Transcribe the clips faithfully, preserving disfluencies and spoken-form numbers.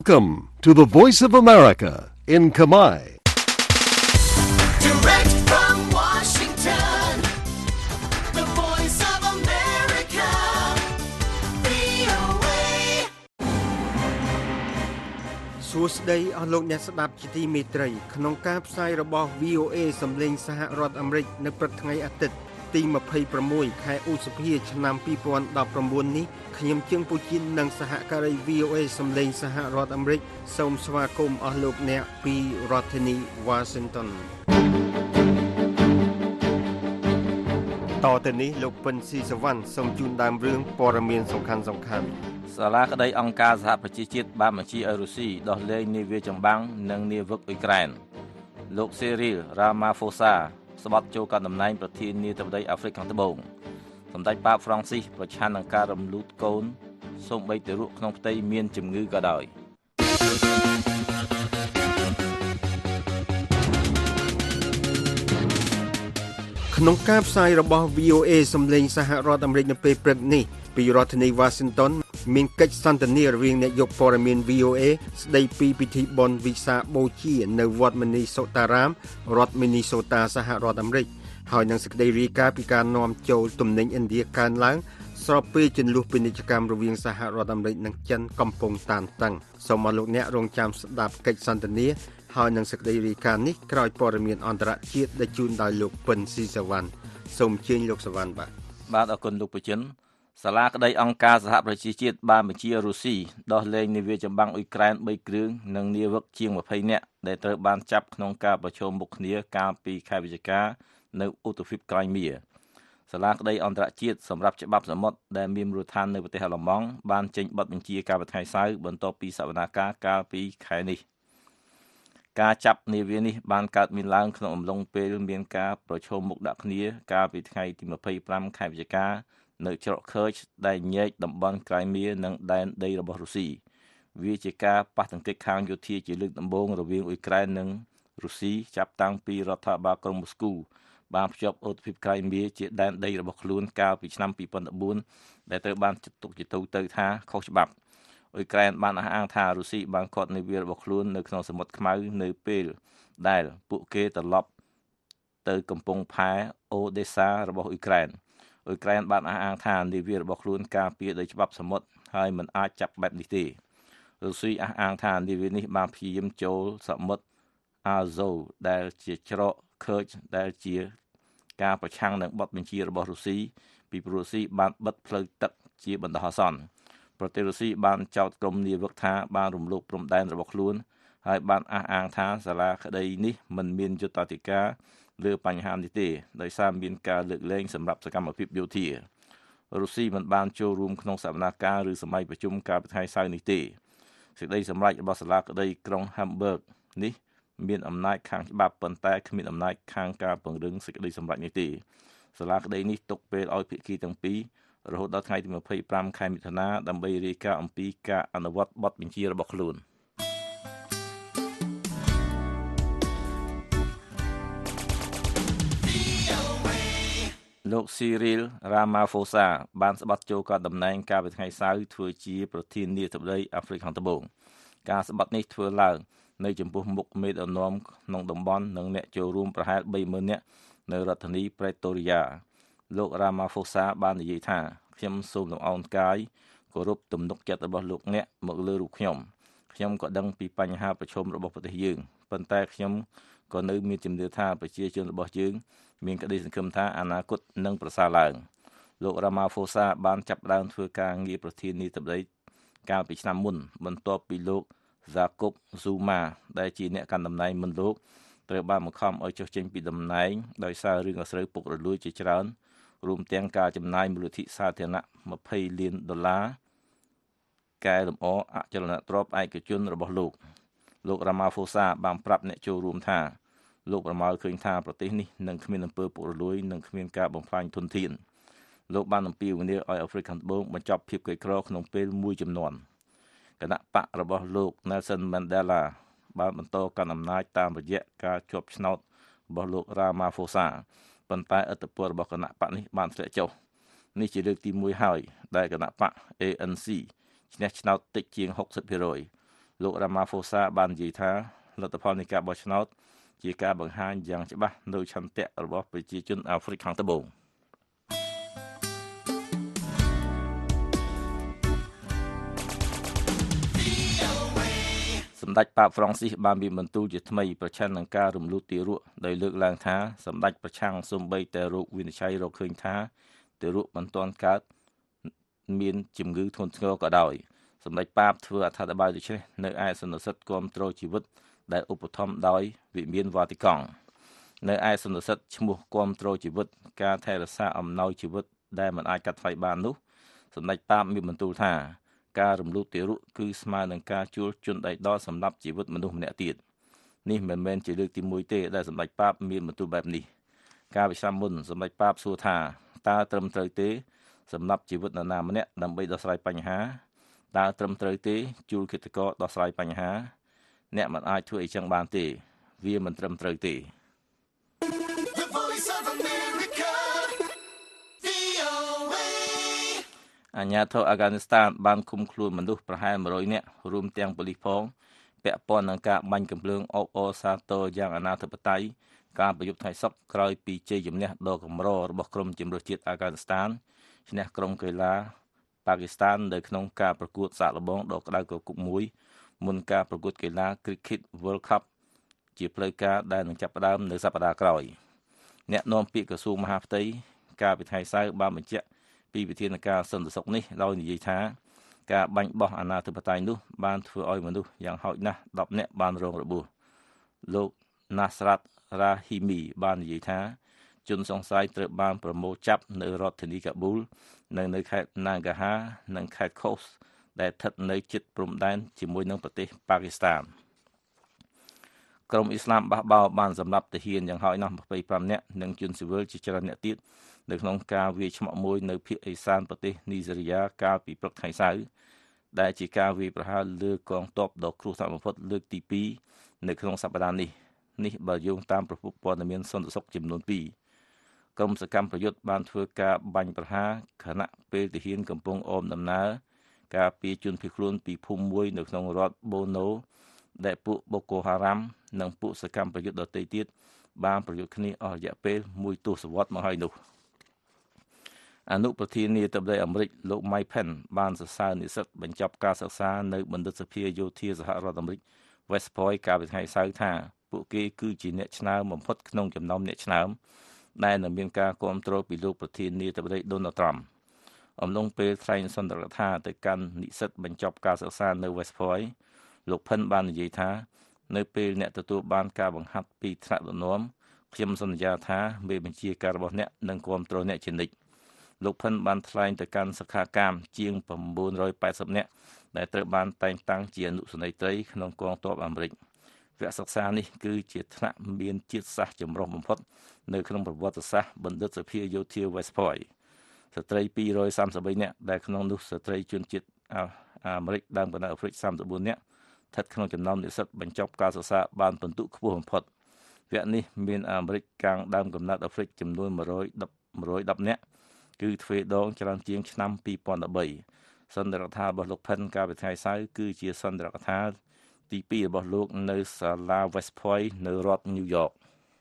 Welcome to the Voice of America in Khmer. Direct from Washington, the Voice of America, វី អូ เอសួស្តីអស់លោកអ្នកស្ដាប់ជាទីមេត្រីក្នុងការផ្សាយរបស់ វី អូ เอ សំឡេងសហរដ្ឋអាមេរិកនៅព្រឹកថ្ងៃអាទិត្យទីยี่สิบหกខែឧសភាឆ្នាំยี่สิบสิบเก้าនេះខ្ញុំជើងពូជីននិងសហការី វី អូ เอ សំឡេងសហរដ្ឋអាមេរិកសូមស្វាគមន៍អស់លោកអ្នកពីរដ្ឋធានី Washington តទៅនេះលោកពិនស៊ីសវណ្ណសូមជូនដើមរឿងព័ត៌មានសំខាន់សំខាន់សាលាក្តីអង្គការសហប្រជាជាតិបានបញ្ជាឲ្យរុស្ស៊ីដោះលែងនាវាចម្បាំងនិងនាវិកអ៊ុយក្រែនលោកសេរីលរ៉ាម៉ាហ្វូសាស្បត់ចូលកាន់តំណែងប្រធានាធិបតីអាហ្វ្រិកខាងត្បូងសម្ដេចប៉ាបហ្វ្រង់ស៊ីសប្រឆាំងនឹងការរំលូតកូនសូម្បីតែរស់ក្នុងផ្ទៃមានជំងឺក៏ដោយក្នុងការផ្សាយរបស់ វី អូ เอ សំឡេងសហរដ្ឋអាមេរិកនៅពេលព្រឹកនេះពីរដ្ឋធានី Washington មានកិច្ចសន្ទនារវាងអ្នកយកព័ត៌មាន វី អូ เอ ស្ដីពីពិធីបុណ្យវិសាខបូជានៅវត្ត Minnesota រដ្ឋ Minnesota សហរដ្ឋអាមេរិកហើយនឹងសេចក្តីរាយការណ៍ពីការនាំចូលទំនិញឥណ្ឌាកើនឡើងស្របពេលជន្លោះពាណិជ្ជកម្មរវាងសហរដ្ឋអាមេរិកនិងចិនកំពុងតានតឹងសូមអរលោកអ្នករងចាំស្ដាប់កិច្ចសន្ទនាហើយនឹងសេចក្តីរាយការណ៍នេះក្រោយព័ត៌មានអន្តរជាតិដែលជូនដោយលោកពិនស៊ីសវណ្ណសូមអញ្ជើញលោកសវណ្ណបាទបាទអរគុណលោកប្រជិនសាលាក្តីអង្គការសហប្រជាជាតិបានបញ្ជារុស្ស៊ីដោះលែងនាវាចម្បាំងអ៊ុយក្រែនបីគ្រឿងនិងនាវិកជាងยี่สิบនាក់ដែលត្រូវបានចាប់ក្នុងការប្រជុំមុខគ្នាកាលពីខែវិច្ឆិកានៅឧបទ្វីបក្រៃមៀសាលាក្តីអន្តរជាតិសម្រាប់ច្បាប់សមុទ្រដែលមានមូលដ្ឋាននៅប្រទេសអាល្លឺម៉ង់បានចេញបទបញ្ជាកាលពីថ្ងៃសៅរ៍បន្ទាប់ពីសវនាការកាលពីខែនេះការចាប់នាវានេះបានកើតមានឡើងក្នុងអំឡុងពេលមានការប្រជុំមុខដាក់គ្នាកាលពីថ្ងៃទីยี่สิบห้าខែវិច្ឆិកានៅច្រក Kerch ដែលញែកតំបន់ក្រៃមៀនិងដែនដីរបស់រុស្ស៊ីវាជាការប៉ះទង្គិចខាងយោធាជាលើកដំបូងរវាងអ៊ុយក្រែននិងរុស្ស៊ីចាប់តាំងពីរដ្ឋាភិបាលក្រុងមូស្គូបានភ្ជាប់ឧបទ្វីបក្រៃមៀជាដែនដីរបស់ខ្លួនកាលពីឆ្នាំยี่สิบสิบสี่ដែលត្រូវបានចាត់ទុកជាទូទៅថាខុសច្បាប់អ៊ុយក្រែនបានអះអាងថារុស្ស៊ីបានឃាត់នាវារបស់ខ្លួននៅក្នុងសមុទ្រខ្មៅនៅពេលដែលពួកគេត្រឡប់ទៅកំពង់ផែអូដេសារបស់អ៊ុយក្រែនអ៊ុយក្រែនបានអះអាងថានាវារបស់ខ្លួនការពារដោយច្បាប់សមុទ្រហើយមិនអាចចាប់បែបនេះទេរុស្ស៊ីអះអាងថានាវានេះបានព្យាយាមចូលសមុទ្រអាហ្សូដែលជាច្រក Kerch ដែលជាការប្រឆាំងនឹងបទបញ្ជារបស់រុស្ស៊ីពីព្រោះរុស្ស៊ីបានបិទផ្លូវទឹកជាបណ្ដោះអាសន្នប្រទេសរុស្ស៊ីបានចោទក្រុមនាវិកថាបានរំលោភព្រំដែនរបស់ខ្លួនហើយបានអះអាងថាសាលាក្តីនេះមិនមានយុត្តិធម៌លើបញ្ហានេះទេដោយសារមានការលើកលែងសម្រាប់សកម្មភាពយោធារុស្ស៊ីមិនបានចូលរួមក្នុងសវនាការឬសម័យប្រជុំកាលពីថ្ងៃសៅរ៍នេះទេសេចក្តីសម្រេចរបស់សាលាក្តីក្រុង Hamburg នេះមានអំណាចខាងច្បាប់ប៉ុន្តែគ្មានអំណាចខាងការពង្រឹងសេចក្តីសម្រេចនេះទេសាលាក្តីនេះទុកពេលឲ្យភាគីទាំងពីររហូតដល់ថ្ងៃទីยี่สิบห้าខែមិថុនាដើម្បីរាយការណ៍អំពីការអនុវត្តបទបញ្ជារបស់ខ្លួនលោកស៊ីរីលរ៉ាម៉ាហ្វូសាបានស្បត់ចូលកាន់តំណែងកាលពីថ្ងៃសៅរ៍ធ្វើជាប្រធានាធិបតីអាហ្វ្រិកខាងត្បូងការស្បត់នេះធ្វើឡើងនៅចំពោះមុខមេដឹកនាំក្នុងតំបន់និងអ្នកចូលរួមប្រហែលបីម៉ឺននាក់នៅរដ្ឋធានីប្រេតូរីយ៉ាលោករ៉ាម៉ាហ្វូសាបាននិយាយថាខ្ញុំសូមលំអោនកាយគោរពទំនុកចិត្តរបស់លោកអ្នកមកលើរូបខ្ញុំខ្ញុំក៏ដឹងពីបញ្ហាប្រឈមរបស់ប្រទេសយើងប៉ុន្តែខ្ញុំក៏នៅមានជំនឿថាប្រជាជនរបស់យើងមានក្តីសង្ឃឹមថាអនាគតនឹងប្រសើរឡើងលោករ៉ាម៉ាហ្វូសាបានចាប់ផ្ដើមធ្វើការងារប្រធានាធិបតីកាលពីឆ្នាំមុនបន្ទាប់ពីលោកហ្សាកុបស៊ូម៉ាដែលជាអ្នកកាន់តំណែងមុនលោកត្រូវបានបង្ខំឲ្យចុះចេញពីតំណែងដោយសាររឿងអាស្រូវពុករលួយជាច្រើនរួមទាំងការចំណាយមូលនិធិសាធារណៈยี่สิบលានដុល្លារកែលម្អអចលនទ្រព្យឯកជនរបស់លោកលោករ៉ាម៉ាហ្វូសាបានប្រាប់អ្នកចូលរួមថាលោកប្រមើលឃើញថាប្រទេសនេះនឹងគ្មានអំពើពុករលួយនិងគ្មានការបំផ្លាញធនធានលោកបានអំពាវនាវឲ្យអាហ្វ្រិកខាងត្បូងបញ្ចប់ភាពក្រីក្រក្នុងពេលមួយចំនួនគណៈបករបស់លោក Nelson Mandela បានបន្តកាន់អំណាចតាមរយៈការជាប់ឆ្នោតរបស់លោក Ramaphosa ប៉ុន្តែឥទ្ធិពលរបស់គណៈបកនេះបានធ្លាក់ចុះនេះជាលើកទីមួយហើយដែលគណៈបក เอ เอ็น ซี ឈ្នះឆ្នោតតិចជាងหกสิบเปอร์เซ็นต์លោក Ramaphosa បាននិយាយថាលទ្ធផលនៃការបោះឆ្នោតជាការបង្ហាញយ៉ាងច្បាស់នូវឆន្ទៈរបស់ប្រជាជនអាហ្វ្រិកខាងត្បូងសម្ដេចប៉ាបហ្វ្រង់ស៊ីសបានមានបន្ទូលជាថ្មីប្រឆាំងនឹងការរំលូតទារកដោយលើកឡើងថាសម្ដេចប្រឆាំងសូម្បីតែរោគវិនិច្ឆ័យរកឃើញថាទារកមិនទាន់កើតមានជំងឺធ្ងន់ធ្ងរក៏ដោយសម្ដេចប៉ាបធ្វើអត្ថាធិប្បាយដូចនេះនៅឯសន្និសីទគាំទ្រជីវិតដែលឧបត្ថម្ភដោយវិមានវ៉ាទីកង់នៅឯសន្និសីទឈ្មោះគាំទ្រជីវិតការថែរក្សាអំណោយជីវិតដែលមិនអាចកាត់ថ្លៃបាននោះសម្ដេចប៉ាបមានបន្ទូលថាការរំលូតទារកគឺស្មើនឹងការជួលជន់ដៃដល់សម្រាប់ជីវិតមនុស្សម្នាក់ទៀតនេះមិនមែនជាលើកទីមួយទេដែលសម្ដេចប៉ាបមានបន្ទូលបែបនេះកាលពីឆ្នាំមុនសម្ដេចប៉ាបសួរថាតើត្រឹមត្រូវទេសម្រាប់ជីវិតនរណាម្នាក់ដើម្បីដោះស្រាយបញ្ហាតើត្រឹមត្រូវទេជួលគិតករដោះស្រាយបញ្ហាអ្នកមិនអាចធ្វើអីចឹងបានទេវាមិនត្រឹមត្រូវទេ The Voice of America, វី អូ เอអាញាធរអាហ្គានីស្ថានបានឃុំខ្លួនមនុស្សប្រហែលone hundredនាក់រួមទាំងប៉ូលីសផងពាក់ព័ន្ធនឹងការបាញ់កាំភ្លើងអបអរសាទរយ៉ាងអនាធិបតេយ្យការប្រយុទ្ធថ្ងៃសុក្រក្រោយពីជ័យជំនះដ៏កម្ររបស់ក្រុមជម្រើសជាតិអាហ្គានីស្ថានឈ្នះក្រុមកីឡាប៉ាគីស្ថាននៅក្នុងការប្រកួតសាកល្បងដ៏ក្តៅគគុកមួយមុនការប្រកួតកីឡា Cricket World Cup ជាផ្លូវការដែលនឹងចាប់ផ្ដើមនៅសប្តាហ៍ក្រោយអ្នកនាំពាក្យក្រសួងមហាផ្ទៃកាលពីថ្ងៃសៅរ៍បានបញ្ជាក់ពីវិធានការសន្តិសុខនេះដោយនិយាយថាការបាញ់បោះអាណាធិបតេយ្យនោះបានធ្វើឲ្យមនុស្សយ៉ាងហោចណាស់tenនាក់បានរងរបួសលោក Nasrat Rahimi បាននិយាយថាជនសង្ស័យត្រូវបានប្រមូលចាប់នៅរដ្ឋធានីកាប៊ូលនិងនៅខេត្ត Nangarhar និងខេត្ត Coast ដែលស្ថិតនៅជិតព្រំដែនជាមួយនឹងប្រទេសប៉ាគីស្ថានក្រុមអ៊ីស្លាមបះបោរបានសម្លាប់ទាហានយ៉ាងហោចណាស់twenty-fiveនាក់និងជនស៊ីវិលជាច្រើនអ្នកទៀតនៅក្នុងការវាយឆ្មក់មួយនៅភាគឦសានប្រទេសនីហ្សេរីយ៉ាកាលពីព្រឹកថ្ងៃសៅរ៍ដែលជាការវាយប្រហារលើកងទ័ពដ៏គ្រោះថ្នាក់បំផុតលើកទីtwoនៅក្នុងសប្តាហ៍នេះនេះបើយោងតាមប្រភពព័ត៌មានសន្តិសុខចំនួនtwoក្រុមសកម្មប្រយុទ្ធបានធ្វើការបាញ់ប្រហារខណៈពេលទាហានកំពុងអមដំណើរការពារជនភៀសខ្លួនពីភូមិមួយនៅក្នុងរដ្ឋបូណូដែលពួកបូកូហារ៉ាំនិងពួកសកម្មប្រយុទ្ធដទៃទៀតបានប្រយុទ្ធគ្នាអស់រយៈពេលមួយទសវត្សរ៍មកហើយនោះអនុប្រធានាធិបតីអាមេរិកលោក Mike Pence បានសរសើរនិស្សិតបញ្ចប់ការសិក្សានៅបណ្ឌិតសភាយោធាសហរដ្ឋអាមេរិក West Point កាលពីថ្ងៃសៅរ៍ថាពួកគេគឺជាអ្នកឆ្នើមបំផុតក្នុងចំណោមអ្នកឆ្នើមដែលនឹងមានការគាំទ្រពីលោកប្រធានាធិបតី Donald Trump អំឡុងពេលថ្លែងសន្ទរកថាទៅកាន់និស្សិតបញ្ចប់ការសិក្សានៅ West Point លោក Pence បាននិយាយថានៅពេលអ្នកទទួលបានការបង្ហាត់ពីថ្នាក់ដឹកនាំខ្ញុំសន្យាថាមេបញ្ជាការរបស់អ្នកនឹងគាំទ្រអ្នកជានិច្ចលោក Pence បានថ្លែងទៅកាន់សិក្ខាកាមជាងnine hundred eightyនាក់ដែលត្រូវបានតែងតាំងជាអនុសេនីយ៍ត្រីក្នុងកងទ័ពអាមេរិកវគ្គសិក្សានេះគឺជាថ្នាក់មានជាតិសាសន៍ចម្រុះបំផុតនៅក្នុងប្រវត្តិសាស្ត្របណ្ឌិតសភាយោធា West Point ស្ត្រីtwo hundred thirty-threeនាក់ដែលក្នុងនោះស្ត្រីជនជាតិអាមេរិកដើមកំណើតអាហ្វ្រិកthirty-fourនាក់ស្ថិតក្នុងចំណោមនិស្សិតបញ្ចប់ការសិក្សាបានពិន្ទុខ្ពស់បំផុតវគ្គនេះមានអាមេរិកកាំងដើមកំណើតអាហ្វ្រិកចំនួនone hundred tenនាក់គឺទ្វេដងច្រើនជាងឆ្នាំtwo thousand thirteenសន្និរដ្ឋារបស់លោក Pence កាលពីថ្ងៃសៅរ៍គឺជាសន្និរដ្ឋាទីtwoរបស់លោកនៅសាលា West Point នៅរដ្ឋ New York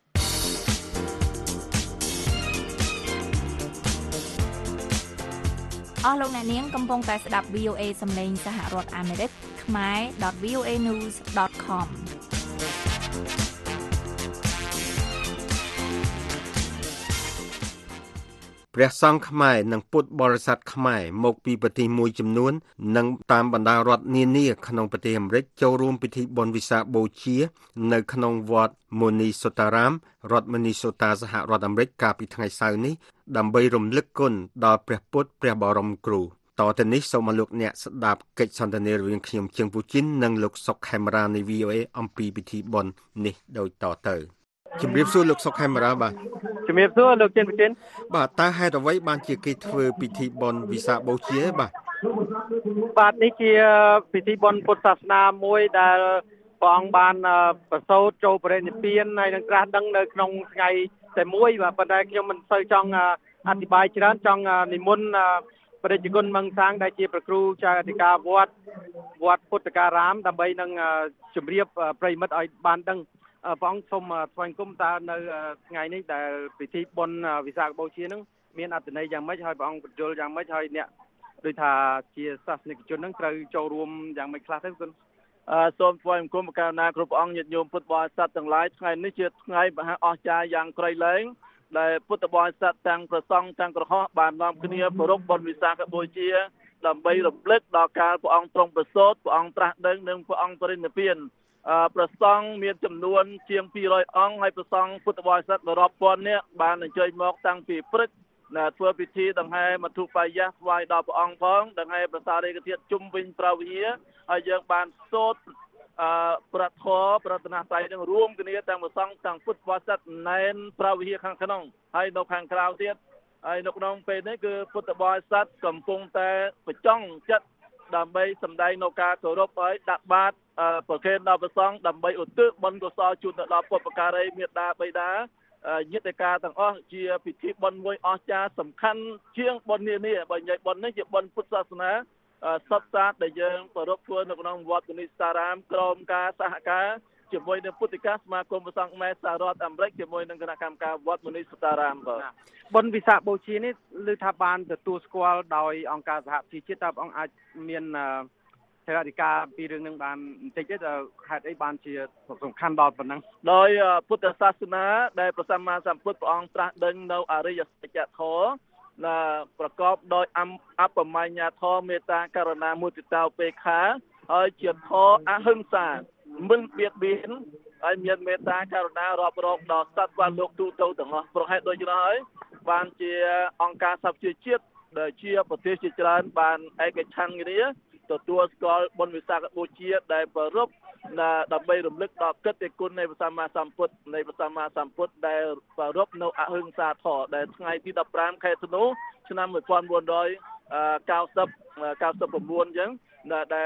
អស់លោកអ្នកនាងកំពុងតែស្ដាប់ វី អូ អេ សំឡេងសហរដ្ឋអាមេរិកខ្មែរ .voanews .com ព្រះសង្ឃខ្មែរនិងពុទ្ធបរិស័ទខ្មែរមកពីប្រទេសមួយចំនួននិងតាមបណ្ដារដ្ឋនានាក្នុងប្រទេសអាមេរិកចូលរួមពិធីបុណ្យវិសាខបូជានៅក្នុងវត្ត Minnesota រដ្ឋ Minnesota សហរដ្ឋអាមេរិកកាលពីថ្ងៃសៅរ៍នេះដើម្បីរំលឹកគុណដល់ព្រះពុទ្ធព្រះបរមគ្រូតទៅនេះសូមឲ្យលោកអ្នកស្ដាប់កិច្ចសន្ទនារវាងខ្ញុំជើងពូជីននិងលោកសុកខេមរានៃ វី អូ អេ អំពីពិធីបុណ្យនេះដូចតទៅជំរាបសួរលោកសុកខេមរាបាទជំរាបសួរលោកចិនពូជីនបាទតើហេតុអ្វីបានជាគេធ្វើពិធីបុណ្យវិសាខបូជាបាទបាទនេះជាពិធីបុណ្យពុទ្ធសាសនាមួយដែលព្រះអង្គបានប្រសូតចូលបរិនិព្វានហើយនឹងត្រាស់ដឹងនៅក្នុងថ្ងៃតែមួយបាទប៉ុន្តែខ្ញុំមិនសូវចង់អធិប្បាយច្រើនចង់និមន្តព្រះរាជគុណមង្សាងដែលជាព្រះគ្រូចៅអធិការវត្តវត្តពុទ្ធការាមដើម្បីនឹងជម្រាបប្រិយមិត្តឲ្យបានដឹងព្រះអង្គសូមថ្លែងគុំតើនៅថ្ងៃនេះដែលពិធីបុណ្យវិសាខបូជានឹងមានអត្ថន័យយ៉ាងម៉េចហើយព្រះអង្គបញ្យល់យ៉ាងម៉េចហើយអ្នកដូចថាជាសាសនិកជននឹងត្រូវចូលរួមយ៉ាងម៉េចខ្លះទៅគុណអឺសូមថ្លែងគុំកាលណាគ្រប់អង្គញាតិញោមពុទ្ធបរិស័ទទាំងឡាយថ្ងៃនេះជាថ្ងៃមហាអស្ចារ្យយ៉ាងក្រៃលែងដែលពុទ្ធបរិស័ទទាំងព្រះសង្ឃទាំងក្រហមបាននាំគ្នាប្រារព្ធបុណ្យវិសាខបូជាដើម្បីរំលឹកដល់កាលព្រះអង្គទ្រង់ប្រសូតព្រះអង្គត្រាស់ដឹងនិងព្រះអង្គបរិនិព្វានអឺព្រះសង្ឃមានចំនួនជាងពីររយអង្គហើយព្រះសង្ឃពុទ្ធបរិស័ទរាប់ពាន់នាក់បានអញ្ជើញមកតាំងពីព្រឹកណាធ្វើពិធីដង្ហែមធុបាយៈថ្វាយដល់ព្រះអង្គផងដង្ហែប្រសារិកធាតុជុំវិញព្រះវិហារហើយយើងបានសូត្រអឺប្រធរប្រតនត្រ័យនឹងរួមគ្នាទាំងព្រះសង្ឃទាំងពុទ្ធបរិស័ទណែនព្រះវិហារខាងក្នុងហើយនៅខាងក្រៅទៀតហើយនៅក្នុងពេលនេះគឺពុទ្ធបរិស័ទកំពុងតែបញ្ចង់ចិត្តដើម្បីសម្ដែងនៅការគោរពហើយដាក់បាតប្រគេនដល់ព្រះសង្ឃដើម្បីឧទ្ទិសបុណ្យកុសលជូនទៅដល់ពុទ្ធបការីមេត្តាបិតាយន្តការទាំងអស់ជាពិធីបុណ្យមួយអស្ចារ្យសំខាន់ជាងបុណ្យនានាបើនិយាយបុណ្យនេះជាបុណ្យពុទ្ធសាសនាសពសាស្ត្រដែលយើងប្រារព្ធធ្វើនៅក្នុងវត្តមុនីស្តារាមក្រមការសហការជាមួយនឹងពុទ្ធិកាសមាគមព្រះសង្ឃខ្មែរសហរដ្ឋអាមេរិកជាមួយនឹងគណៈកម្មការវត្តមុនីស្តារាមបាទបុណ្យវិសាខបូជានេះឮថាបានទទួលស្គាល់ដោយអង្គការសហប្រជាជាតិតើអង្គអាចមានសេរីការពីរឿងនឹងបានបន្តិចទេតើហេតុអីបានជាសំខាន់ដល់ប៉ុណ្ណឹងដោយពុទ្ធសាសនាដែលព្រះសម្មាសម្ពុទ្ធព្រះអង្គត្រាស់ដឹងនៅអរិយសច្ចធម៌ណាប្រកបដោយអបមញ្ញធម៌មេត្តាករុណាមុទិតាឧបេក្ខាហើយជាធម៌អហិង្សាមិនបៀតបៀនហើយមានមេត្តាករុណារាប់រកដល់សត្វវណ្ណលោកទូទៅទាំងអស់ប្រហែលដូចនេះហើយបានជាអង្គការសហប្រជាជាតិដែលជាប្រទេសជាច្រើនបានឯកច្ឆន្ទគ្នាទទួលស្គាល់បុណ្យវិសាខបូជាដែលប្រារព្ធដើម្បីរំលឹកដល់កិត្តិគុណនៃព្រះសម្មាសម្ពុទ្ធនៃព្រះសម្មាសម្ពុទ្ធដែលប្រារព្ធនៅអហិង្សាធម៌ដែលថ្ងៃទីដប់ប្រាំខែធ្នូឆ្នាំmột nghìn bốn trăm九十 九十九អញ្ចឹងដែល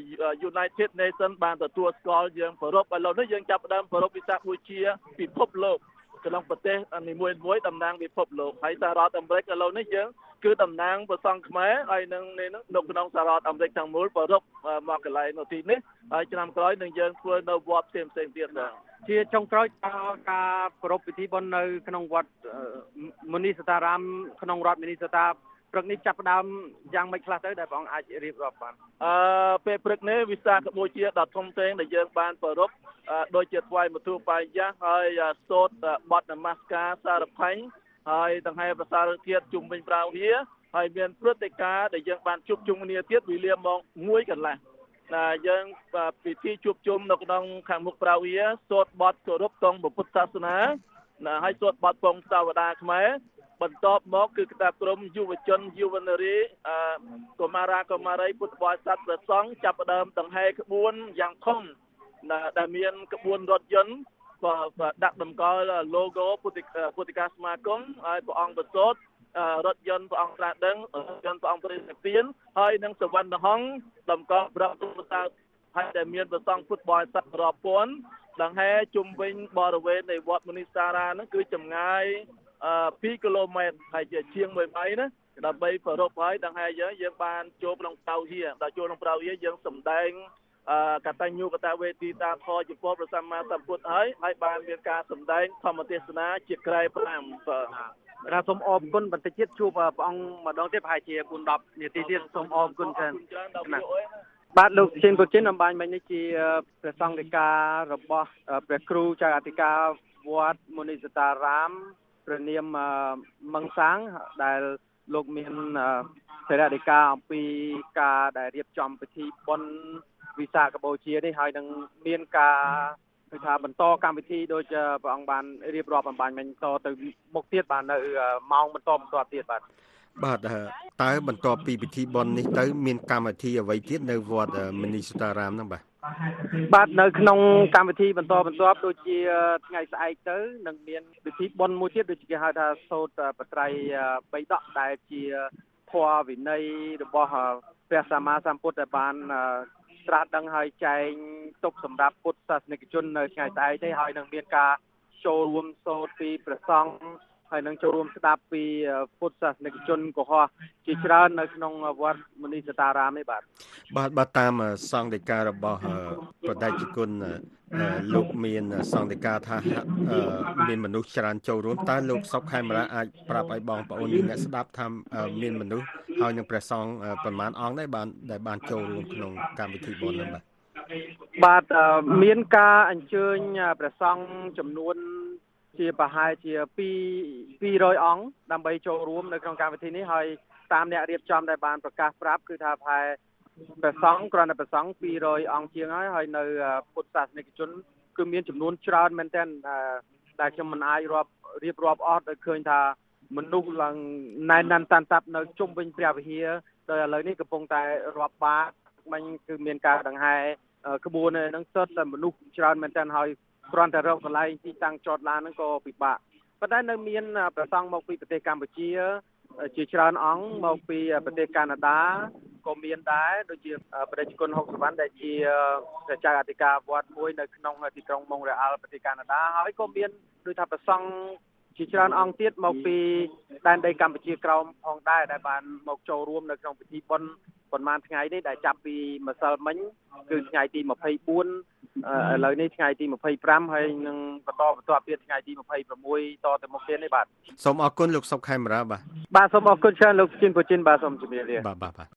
United Nations បានទទួលស្គាល់យើងប្រារព្ធឥឡូវនេះយើងចាប់ផ្ដើមប្រារព្ធវិសាខបូជាពិភពលោកក្នុងប្រទេសនីមួយៗតំណាងពិភពលោកហើយសហរដ្ឋអាមេរិកឥឡូវនេះយើងគឺតំណាងព្រះសង្ឃខ្មែរហើយនឹងនៅក្នុងសហរដ្ឋអាមេរិកទាំងមូលប្រារព្ធមកកន្លែងនៅទីនេះហើយឆ្នាំក្រោយនឹងយើងធ្វើនៅវត្តផ្សេងផ្សេងទៀតដែរជាចុងក្រោយតើការប្រារព្ធពិធីបុណ្យនៅក្នុងវត្តមុនីសតារាមក្នុងរដ្ឋមុនីសតាព្រឹកនេះចាប់ផ្ដើមយ៉ាងម៉េចខ្លះទៅដែលព្រះអង្គអាចរៀបរាប់បានអឺពេលព្រឹកនេះវិសាខបូជាដ៏ធំធេងដែលយើងបានប្រារព្ធដោយជាថ្វាយមធុបាយៈហើយសូត្របទនមស្ការសារភ័ញហើយដង្ហែប្រសារិកធាតុជុំវិញព្រះវិហារហើយមានព្រឹត្តិការណ៍ដែលយើងបានជួបជុំគ្នាទៀតវេលាម៉ោងមួយកន្លះដែលយើងពិធីជួបជុំនៅក្នុងខាងមុខព្រះវិហារសូត្របទគោរពទង់ពុទ្ធសាសនាហើយសូត្របទពងសាវតាខ្មែរបន្ទាប់មកគឺក្តារក្រុមយុវជនយុវនារីកុមារាកុមារីពុទ្ធបរិស័ទព្រះសង្ឃចាប់ផ្ដើមដង្ហែក្បួនយ៉ាងធំដែលមានក្បួនរថយន្តដាក់តម្កល់ logo ពុទ្ធពុទ្ធិកាសមាគមហើយព្រះអង្គប្រសូតរថយន្តព្រះអង្គត្រាស់ដឹងរថយន្តព្រះអង្គបរិនិព្វានហើយនឹងសវណ្ណហង្សតម្កល់ប្រពុទ្ធសាសហើយដែលមានព្រះសង្ឃពុទ្ធបរិស័ទរាប់ពាន់ដង្ហែជុំវិញបរិវេណនៃវត្តមុនីស្តារាហ្នឹងគឺចម្ងាយពីរគីឡូម៉ែត្រហើយជាជាងមួយម៉ៃណាដើម្បីប្រារព្ធហើយដង្ហែយើងយើងបានចូលក្នុងប្រៅហៀដល់ចូលក្នុងប្រៅហៀយើងសម្ដែងកតញ្ញូកតវេទីតាធរចំពោះព្រះសម្មាសម្ពុទ្ធហើយហើយបានមានការសម្ដែងធម្មទេសនាជាក្រែប្រាំបាទរាសូមអរគុណបន្តិចទៀតជួបព្រះអង្គម្ដងទៀតប្រហែលជា bốn mươi នាទីទៀតសូមអរគុណច្រើនបាទលោកជិនពុជិនអំបញ្ញមិញនេះជាព្រះសង្ឃដីការបស់ព្រះគ្រូចៅអធិការវត្តមុនីសតារាមព្រះនាមមង្សាងដែលលោកមានសេរីដីកាអំពីការដែលរៀបចំពិធីបុណ្យវិសាខបូជានេះហើយនឹងមានការគឺថាបន្តកម្មវិធីដូចព្រះអង្គបានរៀបរាប់អំបញ្ញមិញតទៅមុខទៀតបាទនៅម៉ោងបន្តបន្តទៀតបាទបាទតើបន្ទាប់ពីពិធីបុណ្យនេះទៅមានកម្មវិធីអ្វីទៀតនៅវត្តមុនីសតារាមហ្នឹងបាទបាទនៅក្នុងកម្មវិធីបន្តបន្ទាប់ដូចជាថ្ងៃស្អែកទៅនឹងមានពិធីបុណ្យមួយទៀតដូចជាគេហៅថាសូត្របត្រៃបិដកដែលជាធម៌វិន័យរបស់ព្រះសម្មាសម្ពុទ្ធដែលបានត្រាស់ដឹងហើយចែងទុកសម្រាប់ពុទ្ធសាសនិកជននៅថ្ងៃស្អែកនេះហើយនឹងមានការចូលរួមសូត្រពីព្រះសង្ឃហើយនឹងចូលរួមស្ដាប់ពីពុទ្ធសាសនិកជនកុហកជាច្រើននៅក្នុងវត្តមនីសតារាមនេះបាទបាទបាទតាមសង្ឃដីការបស់ប្រដេជគុណលោកមានសង្ឃដីកាថាមានមនុស្សច្រើនចូលរួមតើលោកសុកខេមរាអាចប្រាប់ឲ្យបងប្អូនអ្នកស្ដាប់ថាមានមនុស្សហើយនឹងព្រះសង្ឃប្រមាណអង្គដែរបានដែលបានចូលរួមក្នុងកម្មវិធីបុណ្យនេះបាទបាទមានការអញ្ជើញព្រះសង្ឃចំនួនជាប្រហែលជាពីររយអង្គដើម្បីចូលរួមនៅក្នុងកម្មវិធីនេះហើយតាមអ្នករៀបចំដែលបានប្រកាសប្រាប់គឺថាប្រហែលព្រះសង្ឃគ្រាន់តែព្រះសង្ឃពីររយអង្គជាងហើយហើយនៅពុទ្ធសាសនិកជនគឺមានចំនួនច្រើនមែនទែនដែលខ្ញុំមិនអាចរាប់រៀបរាប់អស់ដោយឃើញថាមនុស្សឡើងណែនណាន់តាន់តាប់នៅជុំវិញព្រះវិហារដោយឥឡូវនេះកំពុងតែរាប់បាតមិញគឺមានការដង្ហែក្បួនហ្នឹងសុទ្ធតែមនុស្សច្រើនមែនទែនហើយគ្រាន់តែរកកន្លែងទីតាំងចតឡានហ្នឹងក៏ពិបាកប៉ុន្តែនៅមានព្រះសង្ឃមកពីប្រទេសកម្ពុជាជាច្រើនអង្គមកពីប្រទេសកាណាដាក៏មានដែរដូចជាព្រះជគុណហុកសវណ្ណដែលជាព្រះចៅអធិការវត្តមួយនៅក្នុងទីក្រុងម៉ុងរ៉េអាល់ប្រទេសកាណាដាហើយក៏មានដូចថាព្រះសង្ឃជាច្រើនអង្គទៀតមកពីដែនដីកម្ពុជាក្រោមផងដែរដែលបានមកចូលរួមនៅក្នុងពិធីបុណ្យប៉ុន្មានថ្ងៃនេះដែលចាប់ពីម្សិលមិញគឺថ្ងៃទីម្ភៃបួនឥឡូវនេះថ្ងៃទីម្ភៃប្រាំហើយនឹងបន្តបន្តទៀតថ្ងៃទីម្ភៃប្រាំមួយតទៅមុខទៀតនេះបាទសូមអរគុណលោកសុកខេមរាបាទបាទសូមអរគុណច្រើនលោកជីនពូជីនបាទសូមជម្រាបលាបាទបាទបាទ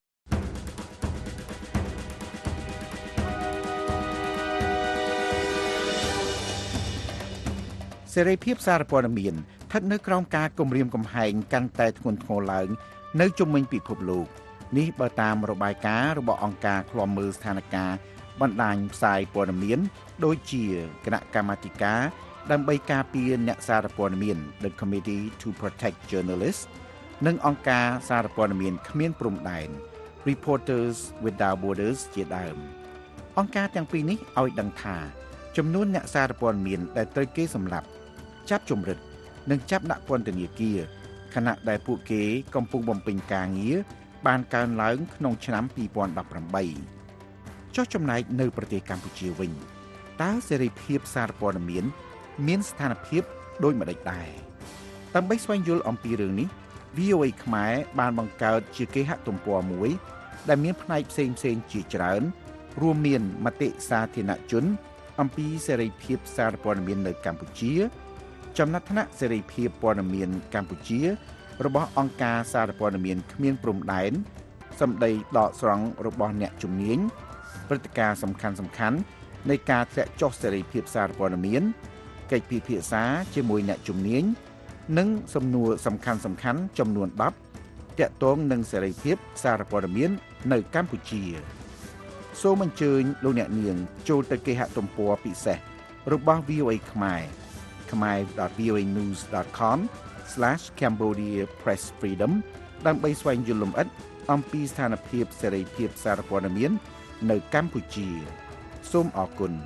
សេរីភាពសារព័ត៌មានស្ថិតនៅក្រោមការគំរាមកំហែងកាន់តែធ្ងន់ធ្ងរឡើងនៅជុំវិញពិភពលោកនេះបើតាមរបាយការណ៍របស់អង្គការឃ្លាំមើលស្ថានភាពបណ្ដាញផ្សាយព័ត៌មានដូចជាគណៈកម្មាធិការដើម្បីការពារអ្នកសារព័ត៌មាន The Committee to Protect Journalists និងអង្គការសារព័ត៌មានគ្មានព្រំដែន Reporters Without Borders ជាដើមអង្គការទាំងពីរនេះឲ្យដឹងថាចំនួនអ្នកសារព័ត៌មានដែលត្រូវគេសម្លាប់ចាប់ជំរិតនិងចាប់ដាក់ពន្ធនាគារខណៈដែលពួកគេកំពុងបំពេញការងារបានកើនឡើងក្នុងឆ្នាំពីរពាន់ដប់ប្រាំបីចុះចំណែកនៅប្រទេសកម្ពុជាវិញតើសេរីភាពសារព័ត៌មានមានស្ថានភាពដូចម្តេចដែរដើម្បីស្វែងយល់អំពីរឿងនេះ វី អូ អេ ខ្មែរបានបង្កើតជាគេហទំព័រមួយដែលមានផ្នែកផ្សេងផ្សេងជាច្រើនរួមមានមតិសាធារណជនអំពីសេរីភាពសារព័ត៌មាននៅកម្ពុជាចំណាត់ថ្នាក់សេរីភាពព័ត៌មានកម្ពុជារបស់អង្គការសារព័ត៌មានគ្មានព្រំដែនសម្ដីដកស្រង់របស់អ្នកជំនាញព្រឹត្តិការណ៍សំខាន់សំខាន់នៃការធ្លាក់ចុះសេរីភាពសារព័ត៌មានកិច្ចពិភាក្សាជាមួយអ្នកជំនាញនិងសំណួរសំខាន់សំខាន់ចំនួនដប់ទាក់ទងនឹងសេរីភាពសារព័ត៌មាននៅកម្ពុជាសូមអញ្ជើញលោកអ្នកនាងចូលទៅគេហទំព័រពិសេសរបស់ វី អូ អេ ខ្មែរ khmer dot v o a news dot com slash cambodia press freedom ដើម្បីស្វែងយល់លម្អិតអំពីស្ថានភាពសេរីភាពសារព័ត៌មាននៅកម្ពុជាសូមអរគុណ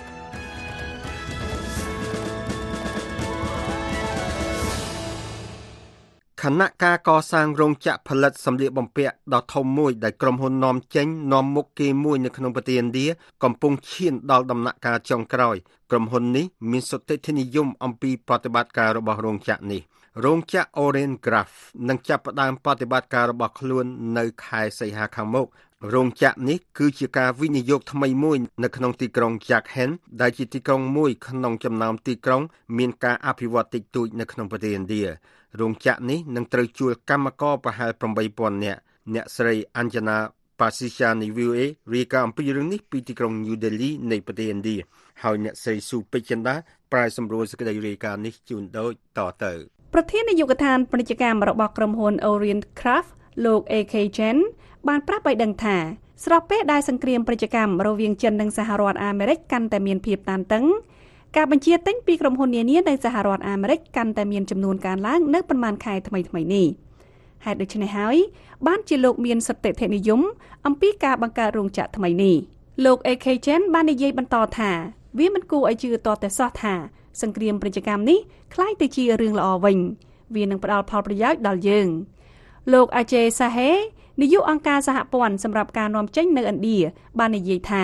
ខណៈការកសាងរោងចក្រផលិតសម្លៀកបំពាក់ដ៏ធំមួយដែលក្រុមហ៊ុននាំចេញនាំមុខគេមួយនៅក្នុងប្រទេសឥណ្ឌាកំពុងឈានដល់ដំណាក់កាលចុងក្រោយក្រុមហ៊ុននេះមានសុទ្ធិនិយមអំពីប្រតិបត្តិការរបស់រោងចក្រនេះរោងចក្រ Orange Graph នឹងចាប់ផ្ដើមប្រតិបត្តិការរបស់ខ្លួននៅខែសីហាខាងមុខរោងចក្រនេះគឺជាការវិនិយោគថ្មីមួយនៅក្នុងទីក្រុង Jharkhand ដែលជាទីក្រុងមួយក្នុងចំណោមទីក្រុងមានការអភិវឌ្ឍតិចតួចនៅក្នុងប្រទេសឥណ្ឌារោងចក្រនេះនឹងត្រូវជួលកម្មករប្រហែលប្រាំបីពាន់នាក់អ្នកស្រី Anjana Pasisha នៃ វី អូ អេ រាយការណ៍អំពីរឿងនេះពីទីក្រុង New Delhi នៃប្រទេសឥណ្ឌាហើយអ្នកស្រី ស៊ូ ពេជ្រចិន្តាប្រាយសម្រួលសេចក្តីរាយការណ៍នេះជូនដូចតទៅប្រធាននាយកដ្ឋានពាណិជ្ជកម្មរបស់ក្រុមហ៊ុន Orient Craft លោក អេ ខេ Chen បានប្រាប់ឲ្យដឹងថាស្របពេលដែលសង្គ្រាមពាណិជ្ជកម្មរវាងចិននិងសហរដ្ឋអាមេរិកកាន់តែមានភាពតានតឹងការបញ្ជាទិញពីក្រុមហ៊ុននានានៅសហរដ្ឋអាមេរិកកាន់តែមានចំនួនកើនឡើងនៅប៉ុន្មានខែថ្មីៗនេះហេតុដូច្នេះហើយបានជាលោកមានសតិធិនិយមអំពីការបង្កើតរោងចក្រថ្មីនេះលោក អេ ខេ Chen បាននិយាយបន្តថាវាមិនគួរឲ្យជឿតតែសោះថាសង្គ្រាមពាណិជ្ជកម្មនេះคล้ายទៅជារឿងល្អវិញវានឹងផ្ដល់ផលប្រយោជន៍ដល់យើងលោកអាជេសាហេនាយកអង្គការសហព័ន្ធសម្រាប់ការនាំចេញនៅឥណ្ឌាបាននិយាយថា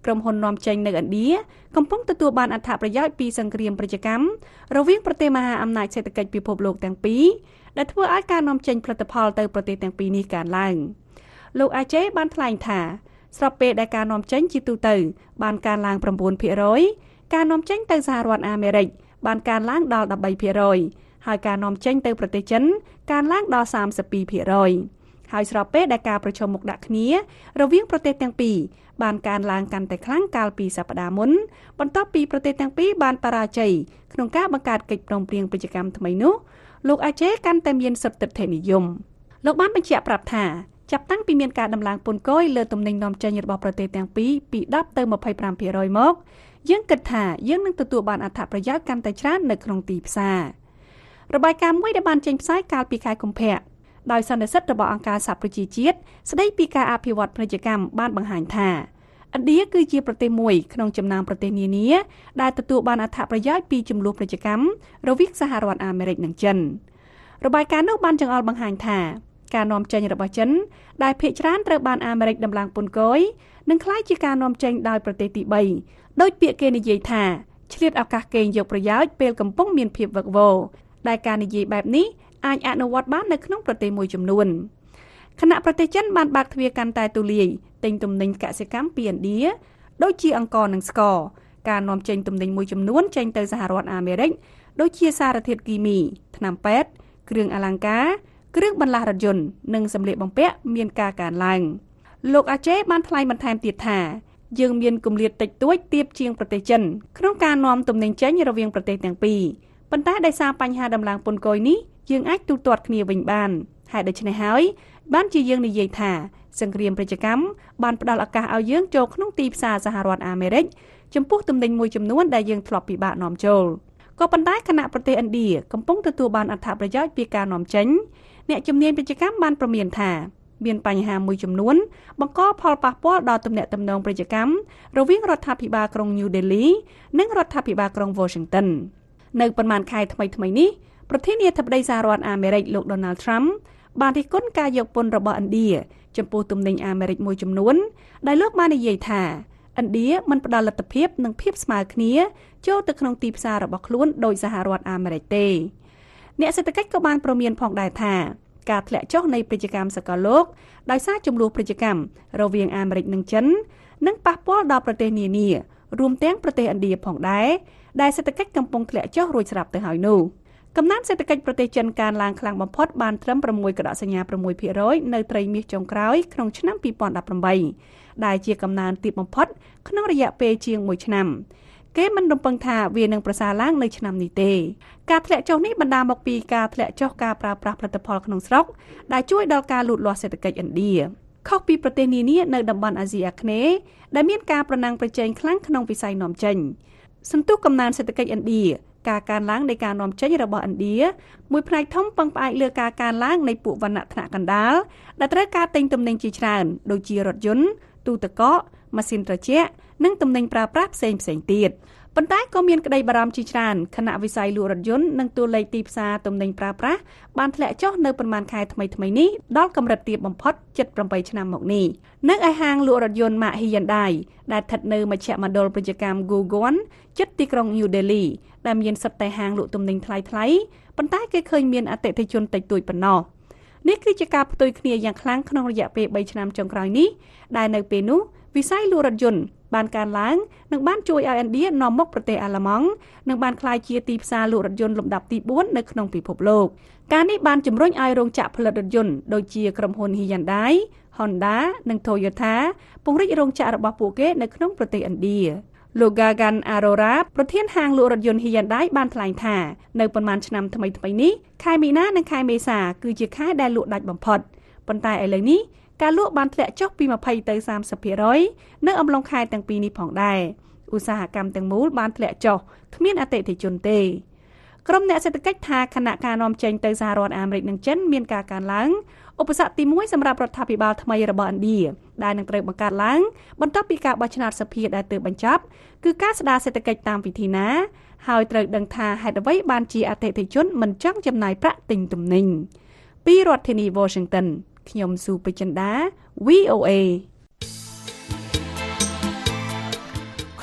ក្រុមហ៊ុននាំចេញនៅឥណ្ឌាកំពុងទទួលបានអត្ថប្រយោជន៍ពីសង្គ្រាមប្រតិកម្មរវាងប្រទេសមហាអំណាចសេដ្ឋកិច្ចពិភពលោកទាំងពីរដែលធ្វើឲ្យការនាំចេញផលិតផលទៅប្រទេសទាំងពីរនេះកើនឡើងលោកអាជេបានថ្លែងថាស្របពេលដែលការនាំចេញជាទូទៅបានកើនឡើង ៩ភាគរយ ការនាំចេញទៅសហរដ្ឋអាមេរិកបានកើនឡើងដល់ ១៣ភាគរយ ហើយការនាំចេញទៅប្រទេសចិនកើនឡើងដល់ សាមសិបពីរភាគរយ ហើយស្របពេលដែលការប្រជុំមុខដាក់គ្នារវាងប្រទេសទាំងពីរបានកើនឡើងកាន់តែខ្លាំងកាលពីសប្តាហ៍មុនបន្ទាប់ពីប្រទេសទាំងពីរបានបរាជ័យក្នុងការបង្កើតកិច្ចព្រមព្រៀងពាណិជ្ជកម្មថ្មីនោះលោកអាជេកាន់តែមានសិទ្ធិទិដ្ឋិនិយមលោកបានបញ្ជាក់ប្រាប់ថាចាប់តាំងពីមានការដំឡើងពន្ធគយលើទំនិញនាំចេញរបស់ប្រទេសទាំងពីរពីដប់ទៅ ២៥ភាគរយ មកយើងគិតថាយើងនឹងទទួលបានអត្ថប្រយោជន៍កាន់តែច្រើននៅក្នុងទីផ្សាររបាយការណ៍មួយដែលបានចេញផ្សាយកាលពីខែកុម្ភៈដោយសន្និសីទរបស់អង្គការសហប្រជាជាតិស្ដីពីការអភិវឌ្ឍពាណិជ្ជកម្មបានបង្ហាញថាឥណ្ឌាគឺជាប្រទេសមួយក្នុងចំណោមប្រទេសនានាដែលទទួលបានអត្ថប្រយោជន៍ពីចំនួនពាណិជ្ជកម្មរវាងសហរដ្ឋអាមេរិកនិងចិនរបាយការណ៍នោះបានចង្អុលបង្ហាញថាការនាំចេញរបស់ចិនដែលភាគច្រើនត្រូវបានអាមេរិកដំឡើងពន្ធគយនឹងក្លាយជាការនាំចេញដោយប្រទេសទីបីដោយពាក្យគេនិយាយថាឆ្លៀតឱកាសកេងយកប្រយោជន៍ពេលកំពុងមានភាពវឹកវរដែលការនិយាយបែបនេះអាចអនុវត្តបាននៅក្នុងប្រទេសមួយចំនួនខណៈប្រទេសចិនបានបើកទ្វារកាន់តែទូលាយទិញទំនិញកសិកម្មពីឥណ្ឌាដូចជាអង្ករនិងស្ករការនាំចេញទំនិញមួយចំនួនចេញទៅសហរដ្ឋអាមេរិកដូចជាសារធាតុគីមីថ្នាំពេទ្យគ្រឿងអលង្ការគ្រឿងបន្លាស់រថយន្តនិងសម្លៀកបំពាក់មានការកើនឡើងលោកអាជេបានថ្លែងបន្ថែមទៀតថាយើងមានគម្លាតតិចតួចទាបជាងប្រទេសចិនក្នុងការនាំទំនិញចេញរវាងប្រទេសទាំងពីរប៉ុន្តែដោយសារបញ្ហាដំឡើងពន្ធគយនេះយើងអាចទូទាត់គ្នាវិញបានហើយដូច្នេះហើយបានជាយើងនិយាយថាសង្គ្រាមពាណិជ្ជកម្មបានផ្ដល់ឱកាសឲ្យយើងចូលក្នុងទីផ្សារសហរដ្ឋអាមេរិកចំពោះទំនិញមួយចំនួនដែលយើងធ្លាប់ពិបាកនាំចូលក៏ប៉ុន្តែគណៈប្រទេសឥណ្ឌាកំពុងទទួលបានអត្ថប្រយោជន៍ពីការនាំចេញអ្នកជំនាញពាណិជ្ជកម្មបានប្រមានថាមានបញ្ហាមួយចំនួនបង្កផលប៉ះពាល់ដល់ទំនាក់ទំនងពាណិជ្ជកម្មរវាងរដ្ឋាភិបាលក្រុង New Delhi និងរដ្ឋាភិបាលក្រុង Washington នៅប៉ុន្មានខែថ្មីៗនេះប្រធានាធិបតីសហរដ្ឋអាមេរិកលោក Donald Trump បានរិះគន់ការយកពន្ធរបស់ឥណ្ឌាចំពោះទំនិញអាមេរិកមួយចំនួនដែលលោកបាននិយាយថាឥណ្ឌាមិនផ្ដល់លទ្ធភាពនិងភាពស្មើគ្នាចូលទៅក្នុងទីផ្សាររបស់ខ្លួនដោយសហរដ្ឋអាមេរិកទេអ្នកសេដ្ឋកិច្ចក៏បានប្រមានផងដែរថាការធ្លាក់ចុះនៃពាណិជ្ជកម្មសកលលោកដោយសារចំនួនពាណិជ្ជកម្មរវាងអាមេរិកនិងចិននឹងប៉ះពាល់ដល់ប្រទេសនានារួមទាំងប្រទេសឥណ្ឌាផងដែរដែលសេដ្ឋកិច្ចកំពុងធ្លាក់ចុះរួចស្រាប់ទៅហើយនោះកំណើនសេដ្ឋកិច្ចប្រទេសចិនកើនឡើងខ្លាំងបំផុតបានត្រឹម ៦ កដកសញ្ញា ៦ភាគរយ នៅត្រីមាសចុងក្រោយក្នុងឆ្នាំពីរពាន់ដប់ប្រាំបីដែលជាកំណើនទាបបំផុតក្នុងរយៈពេលជាងមួយឆ្នាំគេមិនរំពឹងថាវានឹងប្រសើរឡើងនៅឆ្នាំនេះទេការធ្លាក់ចុះនេះបណ្ដាលមកពីការធ្លាក់ចុះការប្រើប្រាស់ផលិតផលក្នុងស្រុកដែលជួយដល់ការលូតលាស់សេដ្ឋកិច្ចឥណ្ឌាខុសពីប្រទេសនានានៅតំបន់អាស៊ីអាគ្នេយ៍ដែលមានការប្រណាំងប្រជែងខ្លាំងក្នុងវិស័យនាំចេញសន្ទុះកំណើនសេដ្ឋកិច្ចឥណ្ឌាការកើនឡើងនៃការនាំចេញរបស់ឥណ្ឌាមួយផ្នែកធំពឹងផ្អែកលើការកើនឡើងនៃពួកវណ្ណៈថ្នាក់កណ្ដាលដែលត្រូវការទិញទំនិញជាច្រើនដូចជារថយន្តទូទឹកកកម៉ាស៊ីនត្រជាក់និងទំនិញប្រើប្រាស់ផ្សេងៗទៀតប៉ុន្តែក៏មានក្តីបារម្ភជាច្រើនខណៈវិស័យលក់រថយន្តនិងតួលេខទីផ្សារទំនិញប្រើប្រាស់បានធ្លាក់ចុះនៅប្រមាណខែថ្មីៗនេះដល់កម្រិតទាបបំផុតជិតប្រាំបីឆ្នាំមកនេះនៅឯហាងលក់រថយន្តម៉ាក Hyundai ដែលស្ថិតនៅមជ្ឈមណ្ឌលពាណិជ្ជកម្ម Gurgaon ជិតទីក្រុង New Delhi ដែលមានសុទ្ធតែហាងលក់ទំនិញថ្លៃៗប៉ុន្តែគេឃើញមានអតិថិជនតិចតួចប៉ុណ្ណោះនេះគឺជាការផ្ទុយគ្នាយ៉ាងខ្លាំងក្នុងរយៈពេលបីឆ្នាំចុងក្រោយនេះដែលនៅពេលនោះវិស័យលក់រថយន្តបានកើនឡើងនិងបានជួយឲ្យឥណ្ឌានាំមុខប្រទេសអាល្លឺម៉ង់និងបានក្លាយជាទីផ្សារលក់រថយន្តលំដាប់ទីបួននៅក្នុងពិភពលោកការនេះបានជំរុញឲ្យរោងចក្រផលិតរថយន្តដូចជាក្រុមហ៊ុន Hyundai, Honda និង Toyota ពង្រីករោងចក្ររបស់ពួកគេនៅក្នុងប្រទេសឥណ្ឌាលោក Gagan Arora ប្រធានហាងលក់រថយន្ត Hyundai បានថ្លែងថានៅប៉ុន្មានឆ្នាំថ្មីៗនេះខែមីនានិងខែមេសាគឺជាខែដែលលក់ដាច់បំផុតប៉ុន្តែឥឡូវនេះការលក់បានធ្លាក់ចុះពីยี่สิบទៅสามสิบភាគរយ នៅអំឡុងខែទាំងពីរនេះផងដែរឧស្សាហកម្មទាំងមូលបានធ្លាក់ចុះគ្មានអតិថិជនទេក្រុមអ្នកសេដ្ឋកិច្ចថាខណៈការនាំចេញទៅសហរដ្ឋអាមេរិកនិងចិនមានការកើនឡើងឧបសគ្គទីមួយសម្រាប់រដ្ឋាភិបាលថ្មីរបស់ឥណ្ឌាដែលនឹងត្រូវបង្កើតឡើងបន្ទាប់ពីការបោះឆ្នោតសភាដែលទើបបញ្ចប់គឺការស្ដារសេដ្ឋកិច្ចតាមវិធីណាហើយត្រូវដឹងថាហេតុអ្វីបានជាអតិថិជនមិនចង់ចំណាយប្រាក់ទិញទំនិញពីរដ្ឋធានី Washington ខ្ញុំស៊ូពេជ្រចិន្តា វី អូ เอ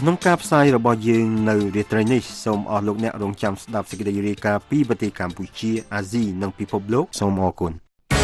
ក្នុងការផ្សាយរបស់យើងនៅរាត្រីនេះសូមអស់លោកអ្នករងចាំស្ដាប់សេចក្តីរាយការណ៍ពីប្រទេសកម្ពុជាអាស៊ីនិងពិភពលោកសូមអរគុណ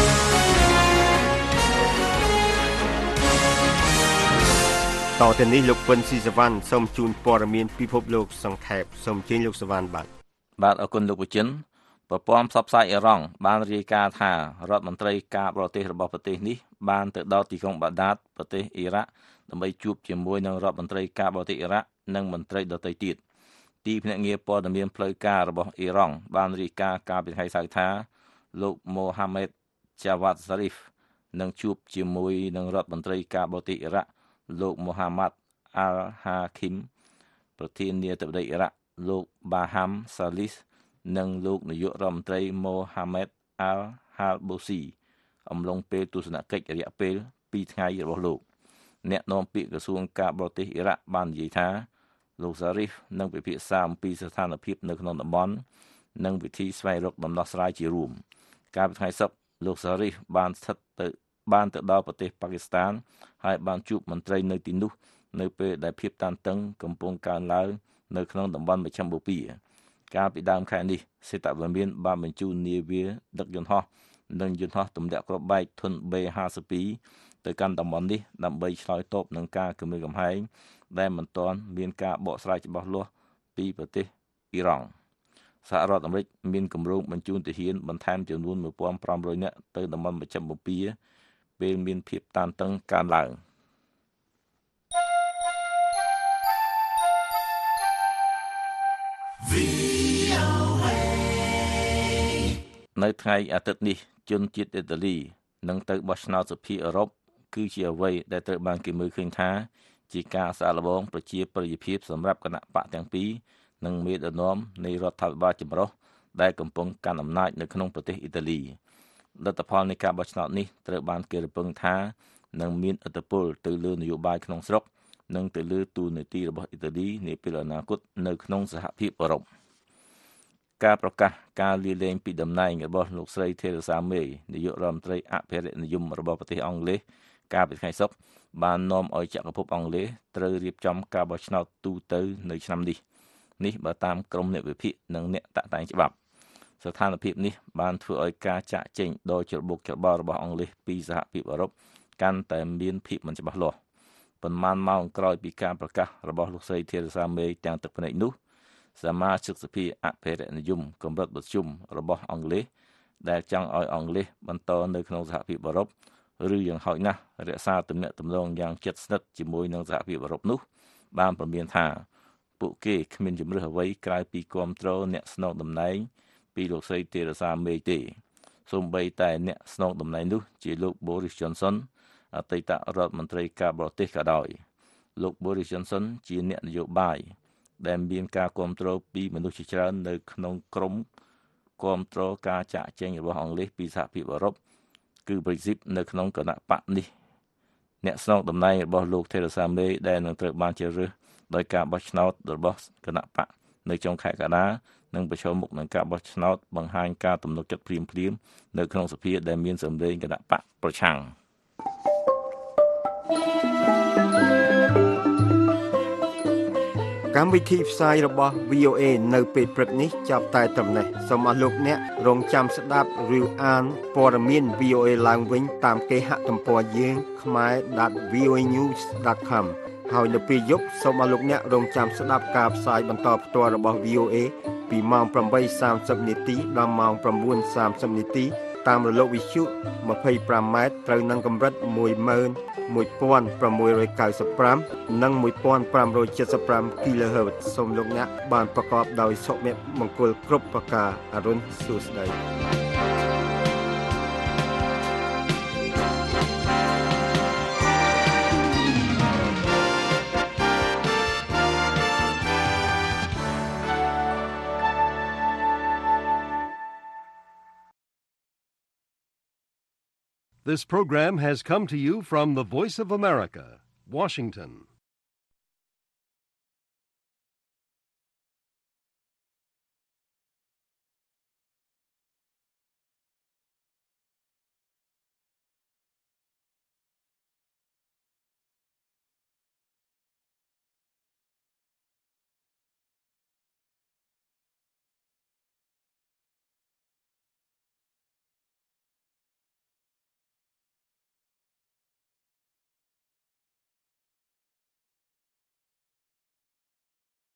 តទៅនេះលោកពុនស៊ីសវណ្ណសូមជូនព័ត៌មានពិភពលោកសង្ខេបសូមអញ្ជើញលោកសវណ្ណបាទបាទអរគុណលោកវិចិត្រប្រព័ន្ធផ្សព្វផ្សាយអ៊ីរ៉ង់បានរាយការណ៍ថារដ្ឋមន្ត្រីការបរទេសរបស់ប្រទេសនេះបានទៅដល់ទីក្រុងបាដាតប្រទេសអ៊ីរ៉ាក់ដើម្បីជួបជាមួយនឹងរដ្ឋមន្ត្រីការបរទេសអ៊ីរ៉ាក់និងមន្ត្រីដទៃទៀតទីភ្នាក់ងារព័ត៌មានផ្លូវការរបស់អ៊ីរ៉ង់បានរាយការណ៍កាលពីថ្ងៃសៅរ៍ថាលោកម៉ូហាម៉េតជាវ៉ាត់ហ្សារីហ្វនឹងជួបជាមួយនឹងរដ្ឋមន្ត្រីការបរទេសអ៊ីរ៉ាក់លោកមូហាម៉ាត់អាល់ហាឃីមប្រធានាធិបតីអ៊ីរ៉ាក់លោកបាហាំសាលីសនិងលោកនាយករដ្ឋមន្ត្រីម៉ូហាម៉េតអាល់ហាល់បូស៊ីអំឡុងពេលទស្សនកិច្ចរយៈពេលពីរថ្ងៃរបស់លោកអ្នកនាំពាក្យក្រសួងការបរទេសអ៊ីរ៉ាក់បាននិយាយថាលោកសារីហ្វនឹងពិភាក្សាអំពីស្ថានភាពនៅក្នុងតំបន់និងវិធីស្វែងរកដំណោះស្រាយជារួមកាលពីថ្ងៃសុក្រលោកសារីហ្វបានស្ថិតទៅបានទៅដល់ប្រទេសប៉ាគីស្ថានហើយបានជួបមន្ត្រីនៅទីនោះនៅពេលដែលភាពតានតឹងកំពុងកើនឡើងនៅក្នុងតំបន់មជ្ឈិមបូព៌ាកាលពីដើមខែនេះសេតវិមានបានបញ្ជូននាវាដឹកយន្តហោះនិងយន្តហោះទម្លាក់គ្រាប់បែកធុន បេ ហាសិបពីរ ទៅកាន់តំបន់នេះដើម្បីឆ្លើយតបនឹងការគំរាមកំហែងដែលមិនទាន់មានការបកស្រាយច្បាស់លាស់ពីប្រទេសអ៊ីរ៉ង់សហរដ្ឋអាមេរិកមានគម្រោងបញ្ជូនទាហានបន្ថែមចំនួនmột nghìn năm trămនាក់ទៅតំបន់មជ្ឈិមបូព៌ាពេលមានភាពតានតឹងកើនឡើងនៅថ្ងៃអាទិត្យនេះជនជាតិអ៊ីតាលីនឹងទៅបោះឆ្នោតសភាអឺរ៉ុបគឺជាអ្វីដែលត្រូវបានគេមើលឃើញថាជាការសាកល្បងប្រជាប្រិយភាពសម្រាប់គណៈបកទាំងពីរនិងមេដឹកនាំនៃរដ្ឋាភិបាលចម្រុះដែលកំពុងកាន់អំណាចនៅក្នុងប្រទេសអ៊ីតាលីលទ្ធផលនៃការបោះឆ្នោតនេះត្រូវបានគេរំពឹងថានឹងមានឥទ្ធិពលទៅលើនយោបាយក្នុងស្រុកនិងទៅលើទូនាទីរបស់អ៊ីតាលីនាពេលអនាគតនៅក្នុងសហភាពអឺរ៉ុបការប្រកាសការលាលែងពីតំណែងរបស់លោកស្រី Theresa May នាយករដ្ឋមន្ត្រីអភិរក្សនិយមរបស់ប្រទេសអង់គ្លេសកាលពីថ្ងៃសុក្របាននាំឲ្យចក្រភពអង់គ្លេសត្រូវរៀបចំការបោះឆ្នោតទូទៅនៅឆ្នាំនេះនេះបើតាមក្រមអ្នកវិភាគនិងអ្នកតាក់តែងច្បាប់ស្ថានភាពនេះបានធ្វើឲ្យការចាក់ចែងដ៏ច្របូកច្របល់របស់អង់គ្លេសពីសហភាពអឺរ៉ុបកាន់តែមានភាពមិនច្បាស់លាស់ប៉ុន្មានម៉ោងក្រោយពីការប្រកាសរបស់លោកស្រី Theresa May ទាំងទឹកភ្នែកនោះសមាជិកសភាអភិរក្សនិយមកម្រិតមធ្យមរបស់អង់គ្លេសដែលចង់ឲ្យអង់គ្លេសបន្តនៅក្នុងសហភាពអឺរ៉ុបឬយ៉ាងហោចណាស់រក្សាទំនាក់ទំនងយ៉ាងជិតស្និទ្ធជាមួយនឹងសហភាពអឺរ៉ុបនោះបានព្រមានថាពួកគេគ្មានជំរឿសអ្វីក្រៅពីគាំទ្រអ្នកស្នងតំណែងពីលោកស្រី Theresa May ទេសូម្បីតែអ្នកស្នងតំណែងនោះជាលោក Boris Johnson អតីតរដ្ឋមន្ត្រីការបរទេសក៏ដោយលោក Boris Johnson ជាអ្នកនយោបាយដែលមានការគាំទ្រពីមនុស្សជាច្រើននៅក្នុងក្រុមគាំទ្រការចាក់ចែងរបស់អង់គ្លេសពីសហភាពអឺរ៉ុបគឺ Brexit នៅក្នុងគណៈបកនេះអ្នកស្នងតំណែងរបស់លោក Theresa May ដែលនឹងត្រូវបានជ្រើសរើសដោយការបោះឆ្នោតរបស់គណៈបកនៅចុងខែកក្កដានឹងប្រឈមមុខនឹងការបោះឆ្នោតបង្ហាញការទំនុកចិត្តភ្លាមៗនៅក្នុងសភាដែលមានសម្លេងគណៈបកប្រឆាំងកម្មវិធីផ្សាយរបស់ វី អូ เอ នៅពេលព្រឹកនេះចាប់តែត្រឹមនេះសូមអស់លោកអ្នករងចាំស្ដាប់ឬអានព័ត៌មាន វី អូ เอ ឡើងវិញតាមគេហទំព័រយើង khmae dot v o a news dot com ហើយនៅពេលយប់សូមអស់លោកអ្នករងចាំស្ដាប់ការផ្សាយបន្តផ្ទាល់របស់ វី អូ เอ ពីម៉ោងប្រាំបីសាមសិបនាទីដល់ម៉ោងប្រាំបួនសាមសិបនាទីតាមរលកវិទ្យុម្ភៃប្រាំម៉ែត្រត្រូវនឹងកម្រិតមួយម៉ឺនមួយពាន់ប្រាំមួយរយកៅសិបប្រាំនិងមួយពាន់ប្រាំរយ칠십ប្រាំ kHz សូមលោកអ្នកបានប្រកបដោយសុភមង្គលគ្រប់ប្រការអរុនសួស្តី This program has come to you from the Voice of America, Washington.